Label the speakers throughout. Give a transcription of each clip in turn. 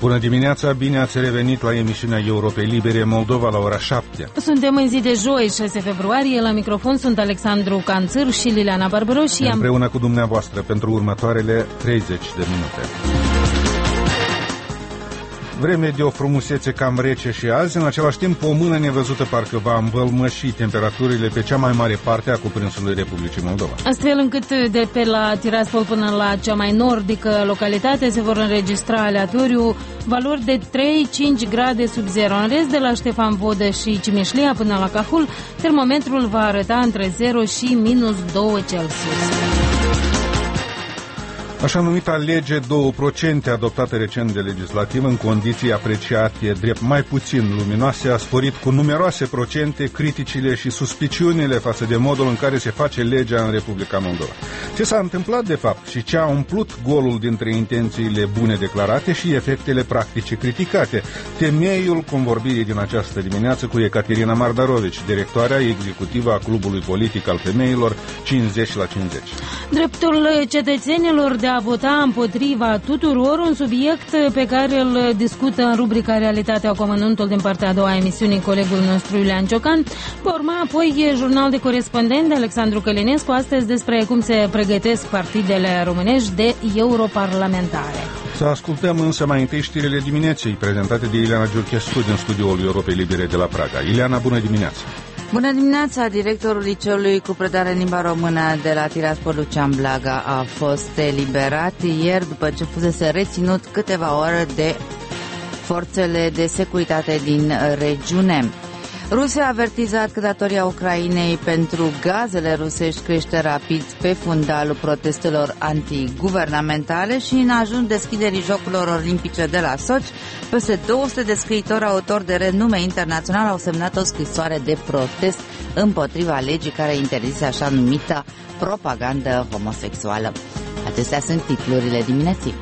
Speaker 1: Bună dimineața, bine ați revenit la emisiunea Europei Libere Moldova la ora 7.
Speaker 2: Suntem în zi de joi, 6 februarie, la microfon sunt Alexandru Canțâr și Liliana Barbăroș și
Speaker 1: împreună cu dumneavoastră pentru următoarele 30 de minute. Vreme de o frumusețe cam rece și azi, în același timp o mână nevăzută parcă va învălmăși temperaturile pe cea mai mare parte a cuprinsului Republicii Moldova.
Speaker 2: Astfel încât de pe la Tiraspol până la cea mai nordică localitate se vor înregistra aleatoriu valori de 3-5 grade sub zero. În rest, de la Ștefan Vodă și Cimișlia până la Cahul, termometrul va arăta între 0 și -2 Celsius.
Speaker 1: Așa numita lege 2% adoptată recent de legislativ în condiții apreciate drept mai puțin luminoase a sporit cu numeroase procente criticile și suspiciunile față de modul în care se face legea în Republica Moldova. Ce s-a întâmplat de fapt și ce a umplut golul dintre intențiile bune declarate și efectele practice criticate? Temeiul convorbirii din această dimineață cu Ecaterina Mardarovici, directoarea executivă a Clubului Politic al Femeilor 50 la 50.
Speaker 2: Dreptul cetățenilor de a vota împotriva tuturor, un subiect pe care îl discută în rubrica Realitatea cu amănuntul din partea a doua a emisiunii colegul nostru Iulian Ciocan. Va urma apoi jurnal de corespondent de Alexandru Călinescu, astăzi despre cum se pregătesc partidele românești de europarlamentare.
Speaker 1: Să ascultăm însă mai întâi știrile dimineții prezentate de Ileana Giurchescu din studioul Europei Libere de la Praga. Ileana, bună dimineața!
Speaker 3: Bună dimineața! Directorul liceului cu predare în limba română de la Tiraspol, Lucian Blaga, a fost eliberat ieri după ce fusese reținut câteva ore de forțele de securitate din regiune. Rusia a avertizat că datoria Ucrainei pentru gazele rusești crește rapid pe fundalul protestelor antiguvernamentale și în ajun deschiderii Jocurilor Olimpice de la Sochi, peste 200 de scriitori autori de renume internațional au semnat o scrisoare de protest împotriva legii care interzise așa numită propagandă homosexuală. Acestea sunt titlurile dimineții.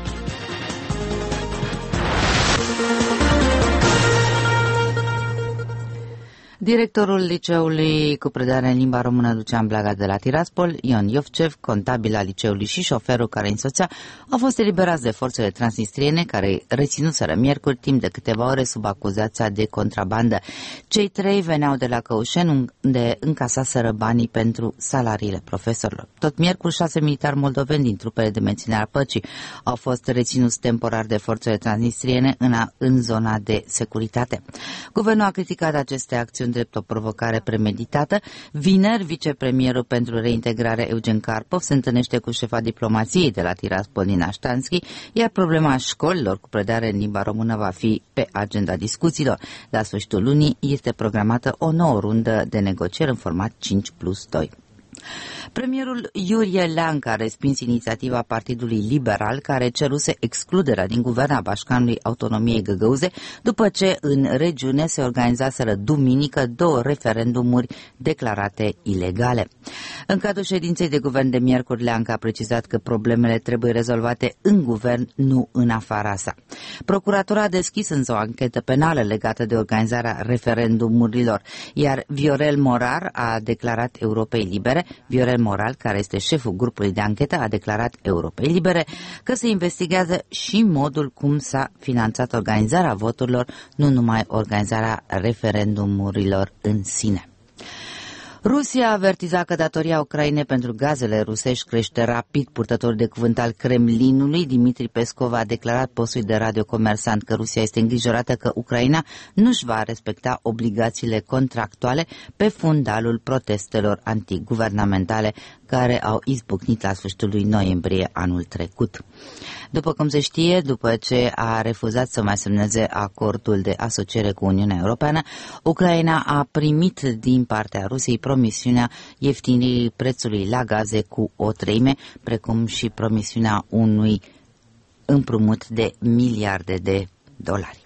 Speaker 3: Directorul liceului cu predare în limba română Lucian Blaga de la Tiraspol, Ion Iovcev, contabil al liceului și șoferul care însoțea, au fost eliberați de forțele transnistriene care reținuseră miercuri timp de câteva ore sub acuzația de contrabandă. Cei trei veneau de la Căușeni, unde încasaseră banii pentru salariile profesorilor. Tot miercuri, 6 militari moldoveni din trupele de menținere a păcii au fost reținuți temporar de forțele transnistriene în zona de securitate. Guvernul a criticat aceste acțiuni drept o provocare premeditată. Vineri, vicepremierul pentru reintegrare Eugen Karpov se întâlnește cu șefa diplomației de la Tiraspol, Nina Ștanski, iar problema școlilor cu predare în limba română va fi pe agenda discuțiilor. La sfârșitul lunii este programată o nouă rundă de negocieri în format 5+2. Premierul Iurie Leancă a respins inițiativa Partidului Liberal care ceruse excluderea din guvern a Bașcanului autonomiei Găgăuze după ce în regiune se organizaseră duminică 2 referendumuri declarate ilegale. În cadrul ședinței de guvern de miercuri, Leancă a precizat că problemele trebuie rezolvate în guvern, nu în afara sa. Procuratura a deschis însă o anchetă penală legată de organizarea referendumurilor, iar Viorel Morar a declarat Europei Libere, Viorel Moral, care este șeful grupului de anchetă, a declarat Europei Libere că se investigează și modul cum s-a finanțat organizarea voturilor, nu numai organizarea referendumurilor în sine. Rusia a avertizat că datoria Ucrainei pentru gazele rusești crește rapid. Purtătorul de cuvânt al Kremlinului, Dimitri Peskov, a declarat postului de radio Comersant că Rusia este îngrijorată că Ucraina nu-și va respecta obligațiile contractuale pe fundalul protestelor antiguvernamentale care au izbucnit la sfârșitul lui noiembrie anul trecut. După cum se știe, după ce a refuzat să mai semneze acordul de asociere cu Uniunea Europeană, Ucraina a primit din partea Rusiei promisiunea ieftinirii prețului la gaze cu 1/3, precum și promisiunea unui împrumut de miliarde de dolari.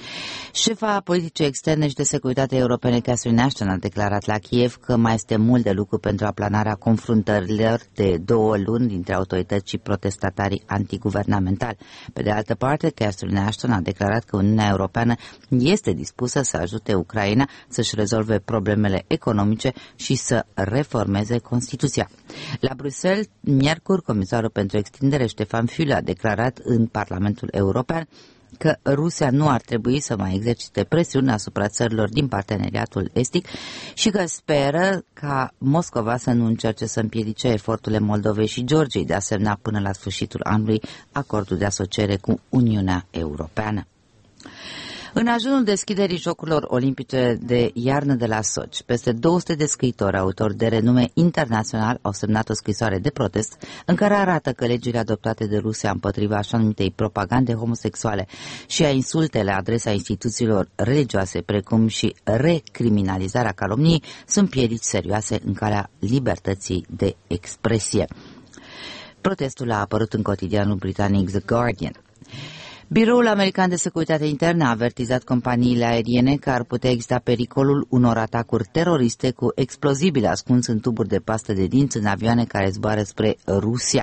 Speaker 3: Șefa politicii externe și de securitate europene, Catherine Ashton, a declarat la Kiev că mai este mult de lucru pentru aplanarea confruntărilor de 2 luni dintre autorități și protestatarii antiguvernamentali. Pe de altă parte, Catherine Ashton a declarat că Uniunea Europeană este dispusă să ajute Ucraina să-și rezolve problemele economice și să reformeze Constituția. La Bruxelles, miercuri, comisarul pentru extindere Stefan Füle a declarat în Parlamentul European că Rusia nu ar trebui să mai exercite presiuni asupra țărilor din parteneriatul estic și că speră ca Moscova să nu încerce să împiedice eforturile Moldovei și Georgiei de a semna până la sfârșitul anului acordul de asociere cu Uniunea Europeană. În ajunul deschiderii Jocurilor Olimpice de iarnă de la Sochi, peste 200 de scriitori, autori de renume internațional, au semnat o scrisoare de protest în care arată că legile adoptate de Rusia împotriva așa numitei propagande homosexuale și a insultele la adresa instituțiilor religioase, precum și recriminalizarea calomniei, sunt piedici serioase în calea libertății de expresie. Protestul a apărut în cotidianul britanic The Guardian. Biroul American de Securitate Internă a avertizat companiile aeriene că ar putea exista pericolul unor atacuri teroriste cu explozibile ascunși în tuburi de pastă de dinți în avioane care zboară spre Rusia.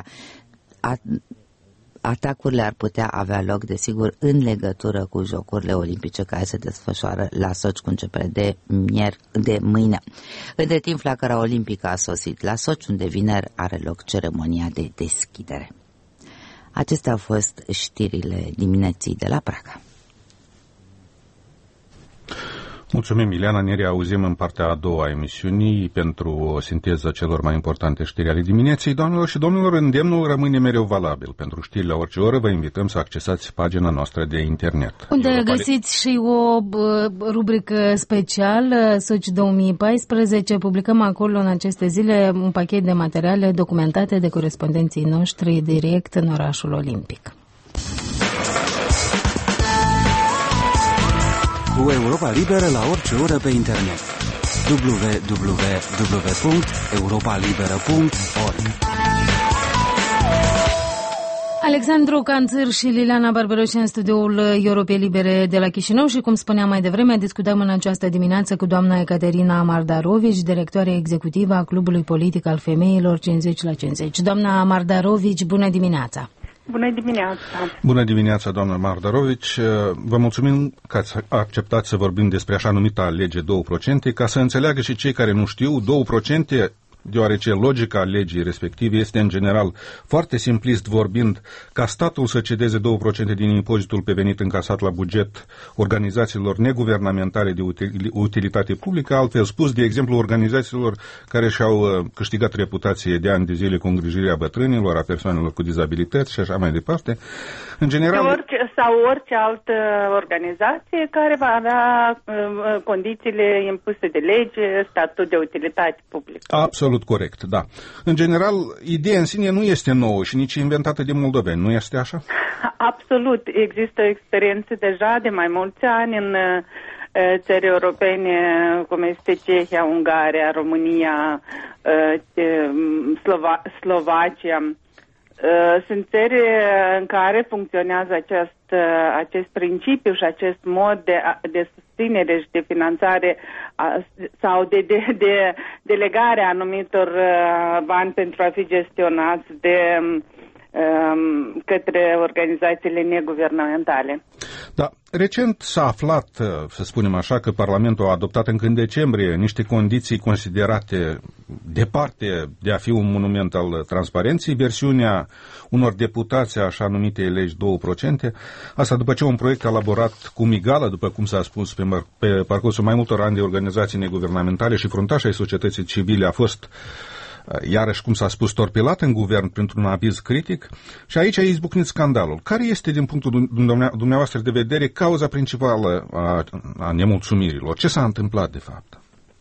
Speaker 3: Atacurile ar putea avea loc, desigur, în legătură cu Jocurile Olimpice care se desfășoară la Sochi cu începere de mâine. Între timp, flacăra olimpică a sosit la Sochi, unde vineri are loc ceremonia de deschidere. Acestea au fost știrile dimineții de la Praga.
Speaker 1: Mulțumim, Ileana. Ne reauzim în partea a doua a emisiunii pentru o sinteză celor mai importante știri ale dimineții. Doamnelor și domnilor, îndemnul rămâne mereu valabil. Pentru știri la orice oră vă invităm să accesați pagina noastră de internet.
Speaker 2: Unde găsiți și o rubrică specială, Sochi 2014. Publicăm acolo în aceste zile un pachet de materiale documentate de corespondenții noștri direct în orașul olimpic.
Speaker 4: Cu Europa Liberă la orice oră pe internet. www.europalibera.org.
Speaker 2: Alexandru Canțăr și Liliana Barbaroși în studioul Europei Libere de la Chișinău și, cum spuneam mai devreme, discutăm în această dimineață cu doamna Ecaterina Mardarovici, directoare executivă a Clubului Politic al Femeilor 50 la 50. Doamna Mardarovici, bună dimineața!
Speaker 5: Bună dimineața!
Speaker 1: Bună dimineața, doamnă Mardarovici. Vă mulțumim că ați acceptat să vorbim despre așa numita lege 2%, ca să înțeleagă și cei care nu știu, 2%, deoarece logica legii respective este în general, foarte simplist vorbind, ca statul să cedeze 2% din impozitul pe venit încasat la buget organizațiilor neguvernamentale de utilitate publică, altfel spus, de exemplu, organizațiilor care și-au câștigat reputație de ani de zile cu îngrijirea bătrânilor, a persoanelor cu dizabilități și așa mai departe. În general,
Speaker 5: sau orice altă organizație care va avea condițiile impuse de lege, statut de utilitate publică.
Speaker 1: Absolut corect, da. În general, ideea în sine nu este nouă și nici inventată de moldoveni, nu este așa?
Speaker 5: Absolut. Există experiențe deja de mai mulți ani în țări europene, cum este Cehia, Ungaria, România, Slovacia. Sunt țări în care funcționează acest principiu și acest mod de susținere și de finanțare sau de delegare a anumitor bani pentru a fi gestionați către organizațiile neguvernamentale.
Speaker 1: Da, recent s-a aflat, să spunem așa, că Parlamentul a adoptat încă în decembrie niște condiții considerate departe de a fi un monument al transparenței, versiunea unor deputați a așa numitei legi 2%, asta după ce un proiect elaborat cu migală, după cum s-a spus, pe parcursul mai multor ani de organizații neguvernamentale și fruntași ai societății civile a fost iarăși, cum s-a spus, torpilat în guvern printr-un aviz critic și aici a izbucnit scandalul. Care este, din punctul dumneavoastră de vedere, cauza principală a nemulțumirilor? Ce s-a întâmplat, de fapt?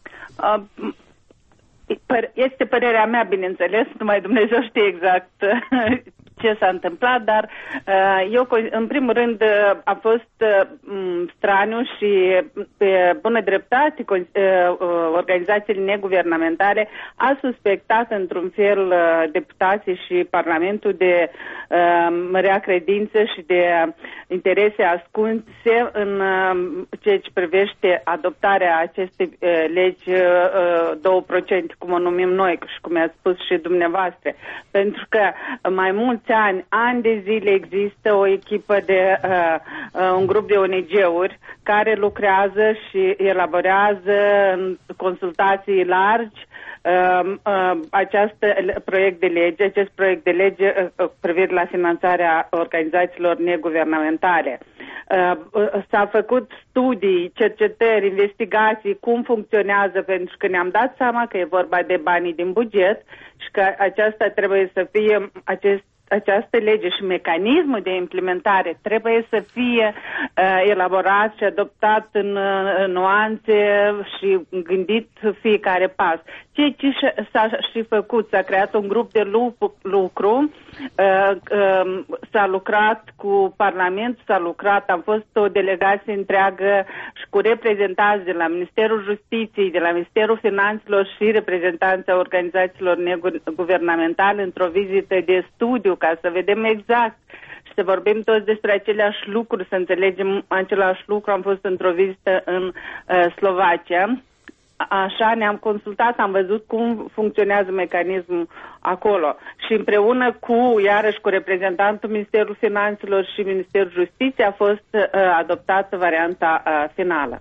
Speaker 5: Este părerea mea, bineînțeles, numai Dumnezeu știe exact ce s-a întâmplat, dar eu, în primul rând, a fost straniu și pe bună dreptate organizațiile neguvernamentale a suspectat într-un fel deputații și Parlamentul de rea credință și de interese ascunse în ceea ce privește adoptarea acestei legi 2%, cum o numim noi și cum ați spus și dumneavoastră, pentru că mai mulți ani de zile există o echipă de un grup de ONG-uri care lucrează și elaborează în consultații largi acest proiect de lege privind la finanțarea organizațiilor neguvernamentale. S-a făcut studii, cercetări, investigații, cum funcționează, pentru că ne-am dat seama că e vorba de banii din buget și că aceasta trebuie să fie această lege și mecanismul de implementare trebuie să fie elaborat și adoptat în nuanțe și gândit fiecare pas. Ceea ce s-a și făcut, s-a creat un grup de lucru, s-a lucrat cu Parlamentul, am fost o delegație întreagă și cu reprezentanți de la Ministerul Justiției, de la Ministerul Finanțelor și reprezentanții organizațiilor neguvernamentale într-o vizită de studiu ca să vedem exact și să vorbim toți despre aceleași lucruri, să înțelegem același lucru. Am fost într-o vizită în Slovacia. Așa ne-am consultat, am văzut cum funcționează mecanismul acolo și împreună iarăși cu reprezentantul Ministerului Finanțelor și Ministerul Justiției a fost adoptată varianta finală.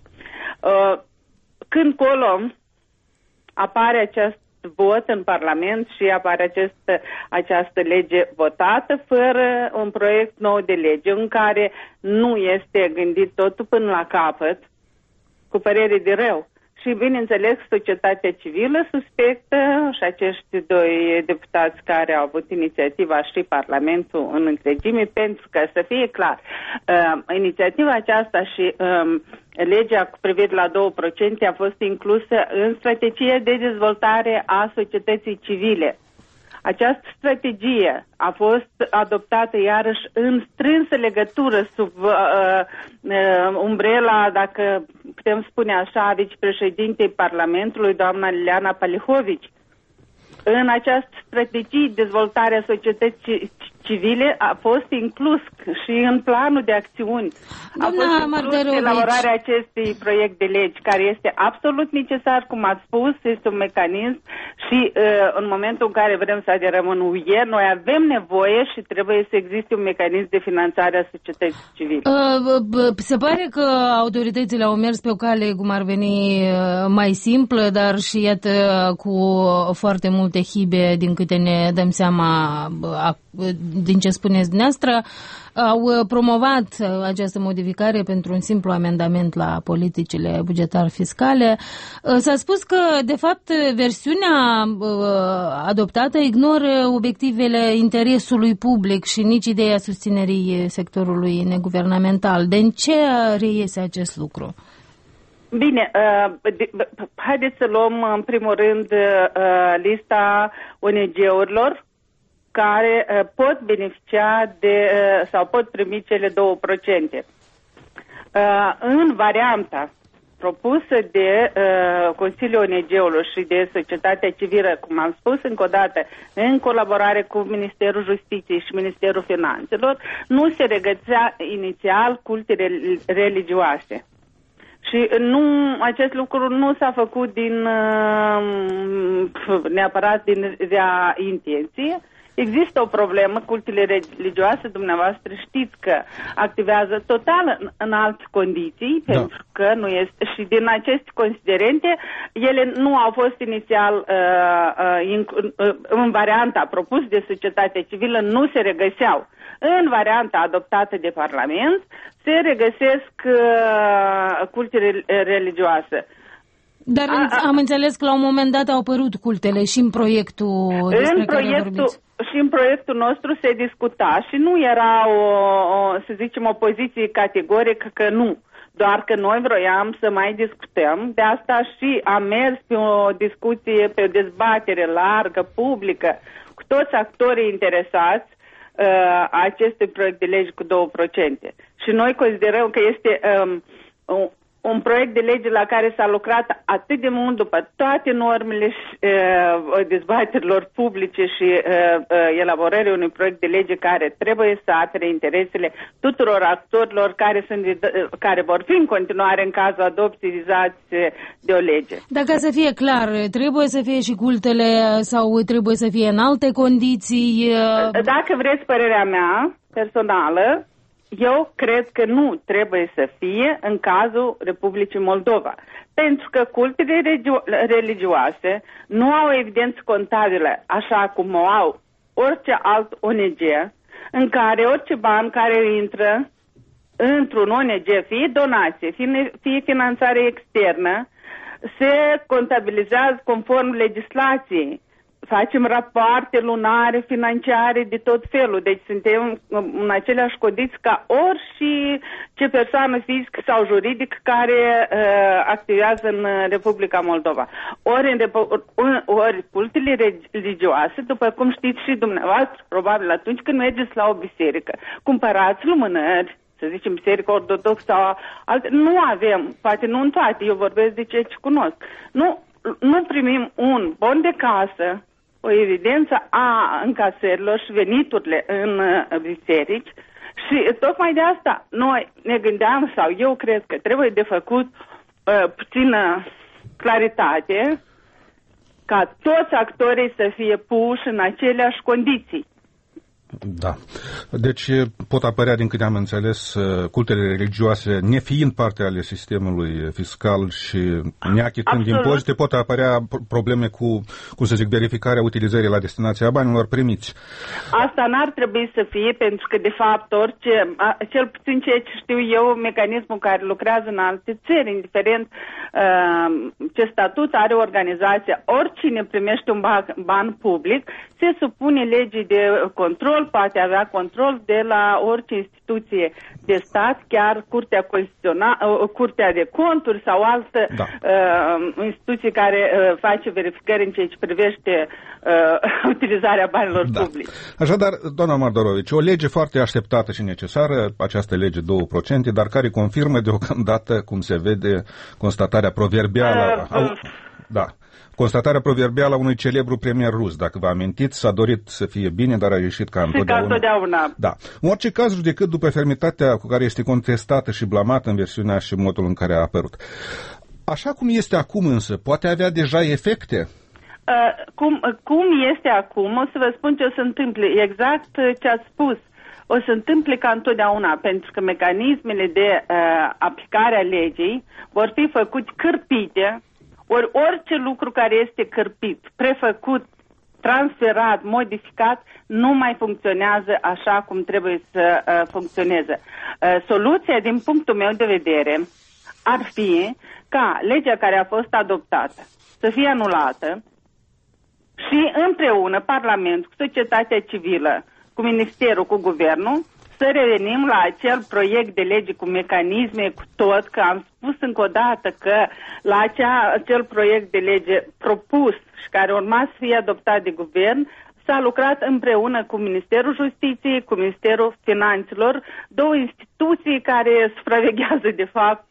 Speaker 5: Când colo apare acest vot în Parlament și apare această lege votată fără un proiect nou de lege în care nu este gândit totul până la capăt, cu părere de rău. Și, bineînțeles, societatea civilă suspectă și acești doi deputați care au avut inițiativa și Parlamentul în întregime, pentru că, să fie clar, inițiativa aceasta și legea cu privire la 2% a fost inclusă în strategia de dezvoltare a societății civile. Această strategie a fost adoptată iarăși în strânsă legătură sub umbrela, dacă putem spune așa, a vicepreședintei Parlamentului, doamna Liliana Palihovici. În această strategie, dezvoltarea societății civile a fost inclus și în planul de acțiuni. A fost inclus elaborarea acestui proiect de legi, care este absolut necesar, cum ați spus, este un mecanism și în momentul în care vrem să aderăm în UE, noi avem nevoie și trebuie să existe un mecanism de finanțare a societății civile.
Speaker 2: Se pare că autoritățile au mers pe o cale, cum ar veni, mai simplă, dar și iată cu foarte multe hibe, din câte ne dăm seama din ce spuneți dumneavoastră, au promovat această modificare pentru un simplu amendament la politicile bugetar-fiscale. S-a spus că, de fapt, versiunea adoptată ignoră obiectivele interesului public și nici ideea susținerii sectorului neguvernamental. De ce reiese acest lucru?
Speaker 5: Bine, haideți să luăm în primul rând lista ONG-urilor care pot beneficia sau pot primi cele 2%. În varianta propusă de Consiliul ONG-urilor și de societatea civilă, cum am spus încă o dată, în colaborare cu Ministerul Justiției și Ministerul Finanțelor, nu se regăsea inițial cultele religioase. Și acest lucru nu s-a făcut neapărat din rea intenție. Există o problemă, cultele religioase, dumneavoastră știți că activează total în alte condiții, pentru că nu este, și din aceste considerente, ele nu au fost inițial în varianta propusă de societatea civilă, nu se regăseau. În varianta adoptată de Parlament se regăsesc cultele religioase.
Speaker 2: Dar am înțeles că la un moment dat au apărut cultele și în proiectul despre care vorbiți.
Speaker 5: Și în proiectul nostru se discuta și nu era să zicem, o poziție categorică că nu. Doar că noi vroiam să mai discutăm, de asta și am mers pe o discuție, pe o dezbatere largă, publică, cu toți actorii interesați acestui proiect de lege cu 2%. Și noi considerăm că este un proiect de lege la care s-a lucrat atât de mult după toate normele dezbaterilor publice și elaborării unui proiect de lege care trebuie să apere interesele tuturor actorilor care vor fi în continuare în cazul adopției de o lege.
Speaker 2: Dacă să fie clar, trebuie să fie și cultele sau trebuie să fie în alte condiții?
Speaker 5: Dacă vreți părerea mea personală, eu cred că nu trebuie să fie în cazul Republicii Moldova. Pentru că cultele religioase nu au evidență contabilă așa cum o au orice alt ONG, în care orice ban care intră într-un ONG, fie donație, fie finanțare externă, se contabilizează conform legislației. Facem rapoarte lunare, financiare, de tot felul. Deci suntem în aceleași condiții ca orice persoană fizică sau juridică care activează în Republica Moldova. Ori cultele religioase, după cum știți și dumneavoastră, probabil atunci când mergeți la o biserică, cumpărați lumânări, să zicem biserică ortodoxă sau alte, nu avem, poate nu în toate, eu vorbesc de ceea ce cunosc. Nu primim un bon de casă, o evidență a încasărilor și veniturile în biserici și tocmai de asta noi ne gândeam sau eu cred că trebuie de făcut puțină claritate ca toți actorii să fie puși în aceleași condiții.
Speaker 1: Da. Deci pot apărea, din câte am înțeles, cultele religioase, nefiind parte ale sistemului fiscal și neachitând impozite, pot apărea probleme cu, cum să zic, verificarea utilizării la destinația banilor primiți. Asta
Speaker 5: n-ar trebui să fie, pentru că, de fapt, orice, cel puțin ceea ce știu eu, mecanismul care lucrează în alte țări, indiferent ce statut are organizația, oricine primește un ban public, se supune legii de control, poate avea control de la orice instituție de stat, chiar Curtea de Conturi sau altă instituție care face verificări în ceea ce privește utilizarea banilor publici.
Speaker 1: Așadar, doamna Mardorovici, o lege foarte așteptată și necesară, această lege 2%, dar care confirmă deocamdată, cum se vede, constatarea proverbială constatarea proverbială a unui celebru premier rus. Dacă vă amintiți, s-a dorit să fie bine, dar a ieșit ca întotdeauna. Da. În orice caz, judecât după fermitatea cu care este contestată și blamată în versiunea și modul în care a apărut. Așa cum este acum însă, poate avea deja efecte?
Speaker 5: Cum este acum, o să vă spun ce o să întâmple. Exact ce ați spus. O să întâmple ca întotdeauna, pentru că mecanismele de aplicare a legii vor fi făcute cârpite. Orice lucru care este cârpit, prefăcut, transferat, modificat, nu mai funcționează așa cum trebuie să funcționeze. Soluția, din punctul meu de vedere, ar fi ca legea care a fost adoptată să fie anulată și împreună Parlamentul, cu societatea civilă, cu Ministerul, cu Guvernul, să revenim la acel proiect de lege cu mecanisme, cu tot, că am spus încă o dată că la acel proiect de lege propus și care urma să fie adoptat de guvern, s-a lucrat împreună cu Ministerul Justiției, cu Ministerul Finanțelor, două instituții care supraveghează de fapt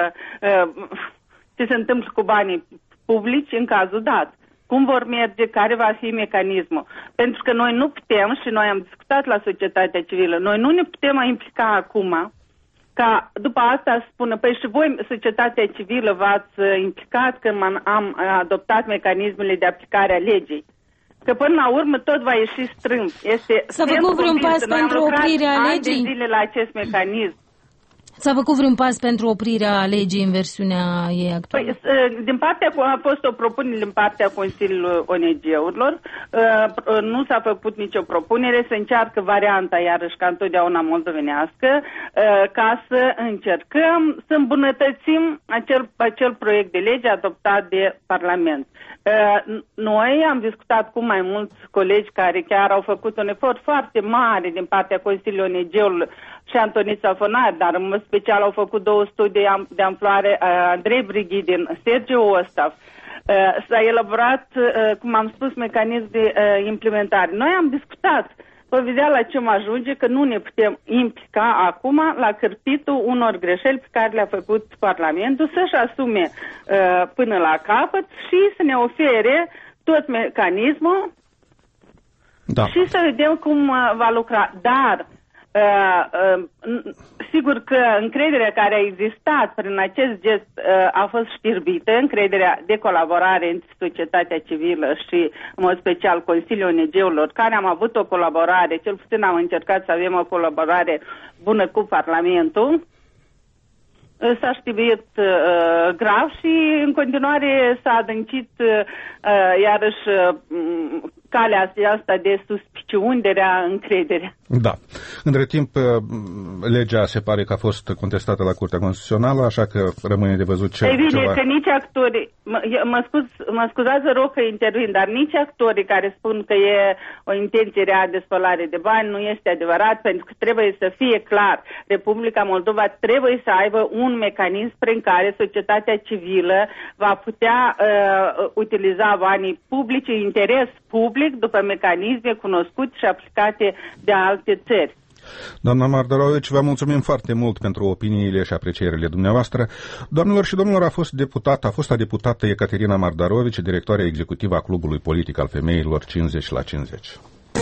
Speaker 5: ce se întâmplă cu banii publici în cazul dat. Cum vor merge, care va fi mecanismul. Pentru că noi nu putem, și noi am discutat la societatea civilă, noi nu ne putem implica acum, ca după asta să spună, păi și voi, societatea civilă, v-ați implicat când am adoptat mecanismele de aplicare a legii. Că până la urmă tot va ieși strâmb.
Speaker 2: S-a făcut vreun pas pentru oprirea legii?
Speaker 5: Ani de zile la acest mecanism.
Speaker 2: S-a făcut vreun pas pentru oprirea legii în versiunea ei actuală?
Speaker 5: Din partea, a fost o propunere din partea Consiliului ONG-urilor. Nu s-a făcut nicio propunere, se încearcă varianta, iarăși ca întotdeauna moldovenească, ca să încercăm să îmbunătățim acel proiect de lege adoptat de Parlament. Noi am discutat cu mai mulți colegi care chiar au făcut un efort foarte mare din partea Consiliului ONG-urilor și Antonița Fonar, dar în mod special au făcut 2 studii de amploare Andrei Brighidin, Sergiu Ostaf. S-a elaborat, cum am spus, mecanism de implementare. Noi am discutat, vă vedea la ce mă ajunge, că nu ne putem implica acum la cârpitul unor greșeli pe care le-a făcut Parlamentul, să-și asume până la capăt și să ne ofere tot mecanismul și să vedem cum va lucra. Dar sigur că încrederea care a existat prin acest gest a fost știrbită, încrederea de colaborare între societatea civilă și, în mod special, Consiliul ONG-urilor, care am avut o colaborare, cel puțin am încercat să avem o colaborare bună cu Parlamentul. s-a știbuit grav și în continuare s-a adâncit iarăși calea asta de suspiciuni, de rea încredere.
Speaker 1: Da. Între timp, legea se pare că a fost contestată la Curtea Constituțională, așa că rămâne de văzut ceva.
Speaker 5: Evident că nici actorii, mă scuzați, rog că intervin, dar nici actorii care spun că e o intenție rea de spălare de bani nu este adevărat, pentru că trebuie să fie clar. Republica Moldova trebuie să aibă un mecanism prin care societatea civilă va putea utiliza banii publici, interes public, după mecanisme cunoscute și aplicate de alte țări.
Speaker 1: Doamna Mardarovici, vă mulțumim foarte mult pentru opiniile și aprecierile dumneavoastră. Doamnelor și domnilor, a fost deputată Ecaterina Mardarovici, directoarea executivă a Clubului Politic al Femeilor 50/50.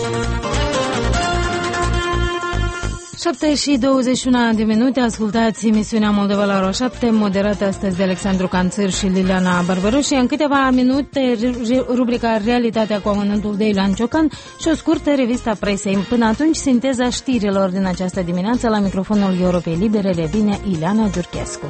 Speaker 2: 7:21 de minute, ascultați emisiunea Moldova la ora 7, moderată astăzi de Alexandru Canțâr și Liliana Barbăruș. În câteva minute, rubrica Realitatea cu amănântul de Ilan Ciocan și o scurtă revista presei. Până atunci, sinteza știrilor din această dimineață, la microfonul Europei Libere revine Ileana Giurchescu.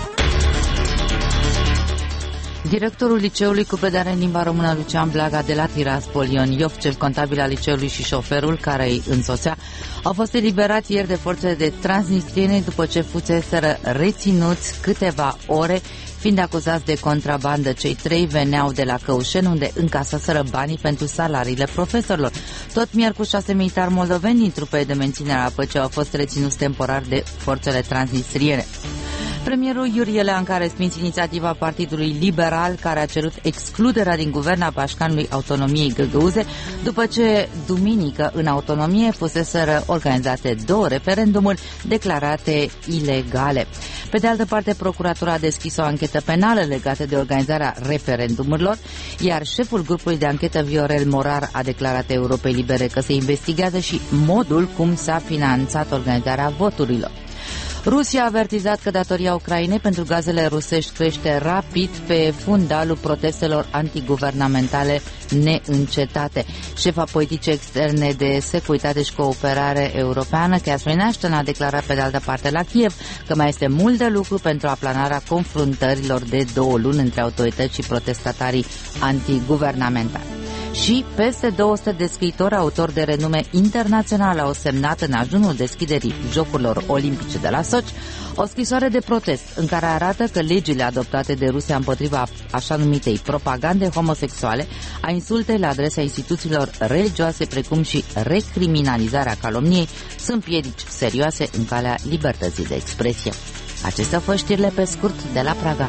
Speaker 3: Directorul liceului cu predare în limba română Lucian Blaga de la Tiraspol, Ion Iovcev, contabil al liceului, și șoferul care îi însoțea au fost eliberați ieri de forțele de transnistriene după ce fuseseră reținuți câteva ore, fiind acuzați de contrabandă. Cei trei veneau de la Căușeni, unde încasaseră banii pentru salariile profesorilor. Tot miercuri, 6 militari moldoveni din trupele de menținere a păcii au fost reținuți temporar de forțele transnistriene. Premierul Iurie Leancă a respins inițiativa Partidului Liberal, care a cerut excluderea din guvern a Pașcanului Autonomiei Găgăuze, după ce duminică în autonomie fuseseră organizate 2 referendumuri declarate ilegale. Pe de altă parte, procuratura a deschis o anchetă penală legată de organizarea referendumurilor, iar șeful grupului de anchetă Viorel Morar a declarat Europei Libere că se investigează și modul cum s-a finanțat organizarea voturilor. Rusia a avertizat că datoria Ucrainei pentru gazele rusești crește rapid pe fundalul protestelor antiguvernamentale neîncetate. Șefa politicii externe de securitate și cooperare europeană, Catherine Ashton, a declarat pe de altă parte la Kiev că mai este mult de lucru pentru aplanarea confruntărilor de 2 luni între autorități și protestatarii antiguvernamentali. Și peste 200 de scriitori, autori de renume internațională, au semnat în ajunul deschiderii Jocurilor Olimpice de la Sochi o scrisoare de protest în care arată că legile adoptate de Rusia împotriva așa numitei propagande homosexuale, a insultei la adresa instituțiilor religioase, precum și recriminalizarea calomniei, sunt piedici serioase în calea libertății de expresie. Acestea au fost știrile pe scurt de la Praga.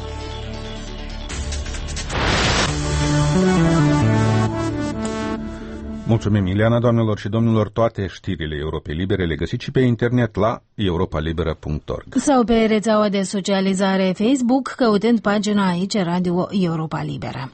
Speaker 1: Mulțumim, Ileana. Doamnelor și domnilor, toate știrile Europei Libere le găsiți și pe internet la europalibera.org
Speaker 2: sau pe rețeaua de socializare Facebook, căutând pagina aici Radio Europa Liberă.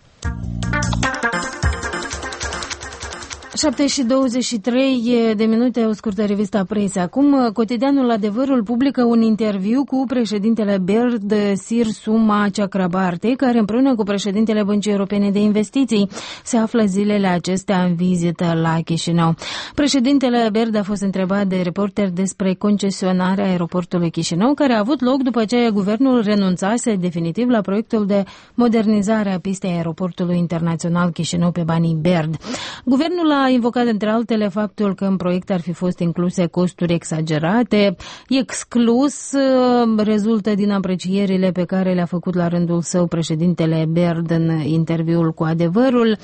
Speaker 2: 7:23 de minute, o scurtă revistă presă. Acum, cotidianul Adevărul publică un interviu cu președintele BERD, Sir Suma Chakrabarti, care împreună cu președintele Băncii Europene de Investiții se află zilele acestea în vizită la Chișinău. Președintele BERD a fost întrebat de reporteri despre concesionarea aeroportului Chișinău, care a avut loc după ce guvernul renunțase definitiv la proiectul de modernizare a pistei aeroportului internațional Chișinău pe banii BERD. Guvernul a invocat între altele faptul că în proiect ar fi fost incluse costuri exagerate, exclus, rezultă din aprecierile pe care le-a făcut la rândul său președintele BERD în interviul cu Adevărul.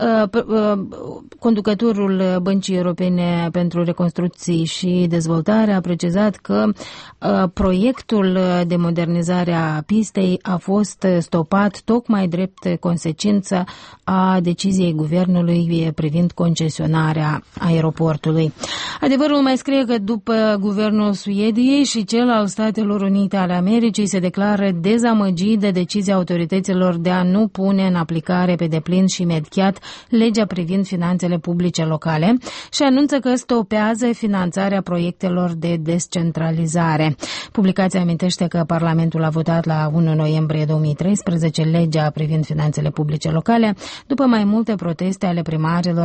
Speaker 2: Conducătorul Băncii Europene pentru Reconstrucții și Dezvoltare a precizat că proiectul de modernizare a pistei a fost stopat tocmai drept consecință a deciziei guvernului privind concesionarea aeroportului. Adevărul mai scrie că după guvernul Suediei și cel al Statelor Unite ale Americii se declară dezamăgit de decizia autorităților de a nu pune în aplicare pe deplin și imediat legea privind finanțele publice locale și anunță că stopează finanțarea proiectelor de descentralizare. Publicația amintește că Parlamentul a votat la 1 noiembrie 2013 legea privind finanțele publice locale după mai multe proteste ale primarilor nemulțumiți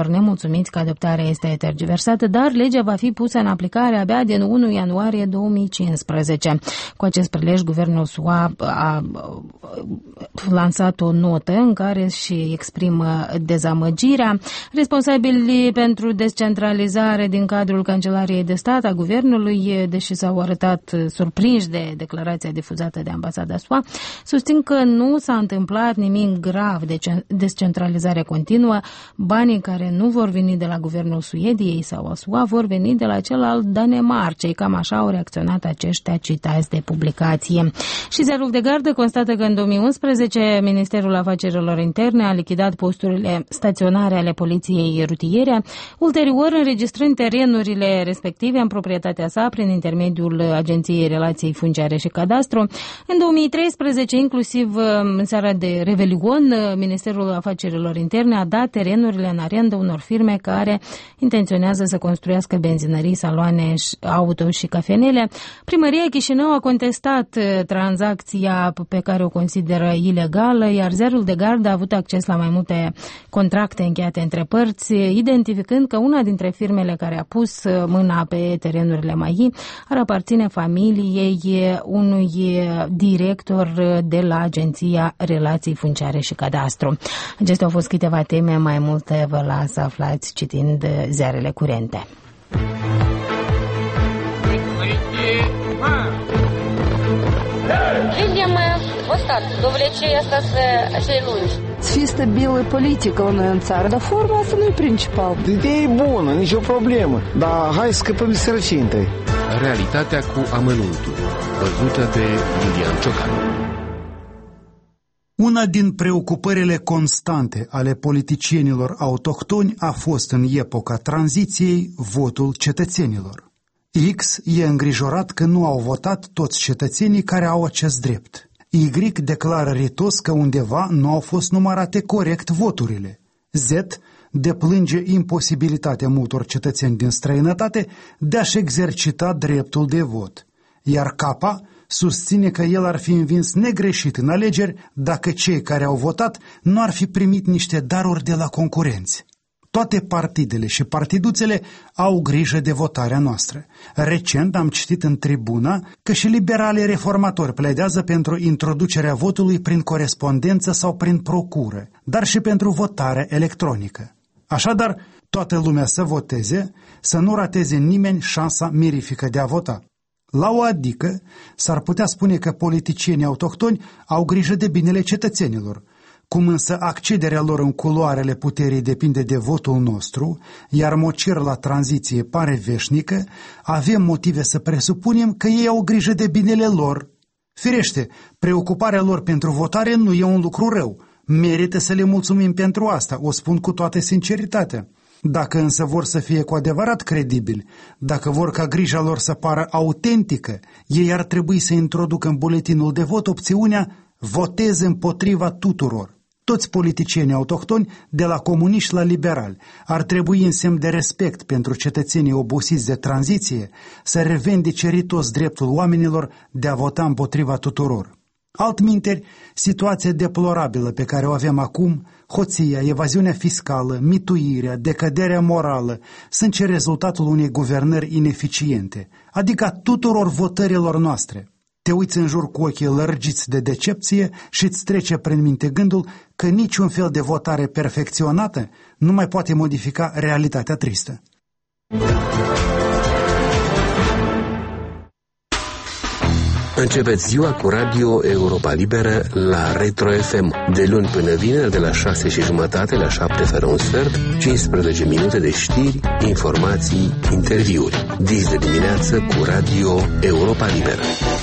Speaker 2: nemulțumiți că adoptarea este tergiversată, dar legea va fi pusă în aplicare abia din 1 ianuarie 2015. Cu acest prilej, guvernul SUA a lansat o notă în care își exprimă dezamăgirea. Responsabilii pentru descentralizare din cadrul Cancelariei de Stat a guvernului, deși s-au arătat surprinși de declarația difuzată de ambasada SUA, susțin că nu s-a întâmplat nimic grav de descentralizare continuă. Banii care nu vor veni de la guvernul Suediei sau a SUA vor veni de la cel al Danemarcei. Cam așa au reacționat aceștia citați de publicație. Și Ziarul de Gardă constată că în 2011 Ministerul Afacerilor Interne a lichidat posturile staționare ale poliției rutiere, ulterior înregistrând terenurile respective în proprietatea sa prin intermediul Agenției Relații Funciare și Cadastru. În 2013, inclusiv în seara de Revelion, Ministerul Afacerilor Interne a dat terenurile în arendă unor firme care intenționează să construiască benzinării, saloane, auto și cafenele. Primăria Chișinău a contestat tranzacția pe care o consideră ilegală, iar Ziarul de Gardă a avut acces la mai multe contracte încheiate între părți, identificând că una dintre firmele care a pus mâna pe terenurile MAI ar aparține familiei unui director de la Agenția Relații Funciare și Cadastru. Acestea au fost câteva teme, mai multe vă las să aflați citind ziarele curente.
Speaker 6: Видимо, вот так, довлече остаться cei lungi.
Speaker 7: Să fie stabilă politică la noi în țară, dar forma asta nu e principal.
Speaker 8: Ideea e bună, nicio problemă, dar hai să scăpăm de sărăcie întâi.
Speaker 9: Realitatea cu amănuntul, văzută de Iulian Ciocan.
Speaker 10: Una din preocupările constante ale politicienilor autohtoni a fost în epoca tranziției votul cetățenilor. X e îngrijorat că nu au votat toți cetățenii care au acest drept. Y declară ritos că undeva nu au fost numărate corect voturile. Z deplânge imposibilitatea multor cetățeni din străinătate de a-și exercita dreptul de vot. Iar K susține că el ar fi învins negreșit în alegeri dacă cei care au votat nu ar fi primit niște daruri de la concurenți. Toate partidele și partiduțele au grijă de votarea noastră. Recent am citit în Tribuna că și liberalii reformatori pledează pentru introducerea votului prin corespondență sau prin procură, dar și pentru votarea electronică. Așadar, toată lumea să voteze, să nu rateze nimeni șansa mirifică de a vota. La o adică, s-ar putea spune că politicienii autohtoni au grijă de binele cetățenilor, cum însă accederea lor în culoarele puterii depinde de votul nostru, iar mocir la tranziție pare veșnică, avem motive să presupunem că ei au grijă de binele lor. Firește, preocuparea lor pentru votare nu e un lucru rău, merită să le mulțumim pentru asta, o spun cu toată sinceritatea. Dacă însă vor să fie cu adevărat credibili, dacă vor ca grija lor să pară autentică, ei ar trebui să introducă în buletinul de vot opțiunea votez împotriva tuturor. Toți politicienii autohtoni, de la comuniști la liberali, ar trebui în semn de respect pentru cetățenii obosiți de tranziție să revendice ritos dreptul oamenilor de a vota împotriva tuturor. Altminteri, situația deplorabilă pe care o avem acum, hoția, evaziunea fiscală, mituirea, decăderea morală, sunt ce rezultatul unei guvernări ineficiente, adică a tuturor votărilor noastre. Te uiți în jur cu ochii lărgiți de decepție și îți trece prin minte gândul că niciun fel de votare perfecționată nu mai poate modifica realitatea tristă.
Speaker 9: Începeți ziua cu Radio Europa Liberă la Retro FM, de luni până vineri, de la 6:30 la 7 fără un sfert, 15 minute de știri, informații, interviuri. Dis de dimineață cu Radio Europa Liberă.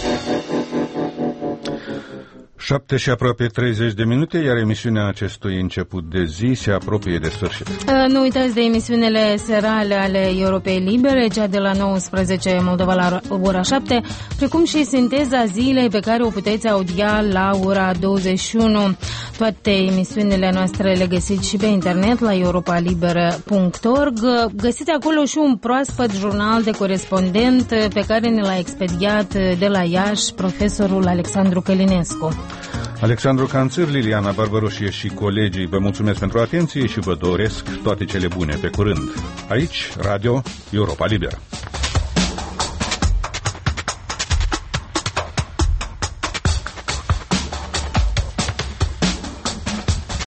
Speaker 1: 7 și aproape 30 de minute, iar emisiunea acestui început de zi se apropie de sfârșit.
Speaker 2: Nu uitați de emisiunile serale ale Europei Libere, cea de la 19 Moldova la ora 7, precum și sinteza zilei pe care o puteți audia la ora 21. Toate emisiunile noastre le găsiți și pe internet la europalibera.org. Găsiți acolo și un proaspăt jurnal de corespondent pe care ne l-a expediat de la Iași profesorul Alexandru Călinescu.
Speaker 1: Alexandru Canțir, Liliana Barbaroșie și colegii vă mulțumesc pentru atenție și vă doresc toate cele bune. Pe curând. Aici, Radio Europa Liberă.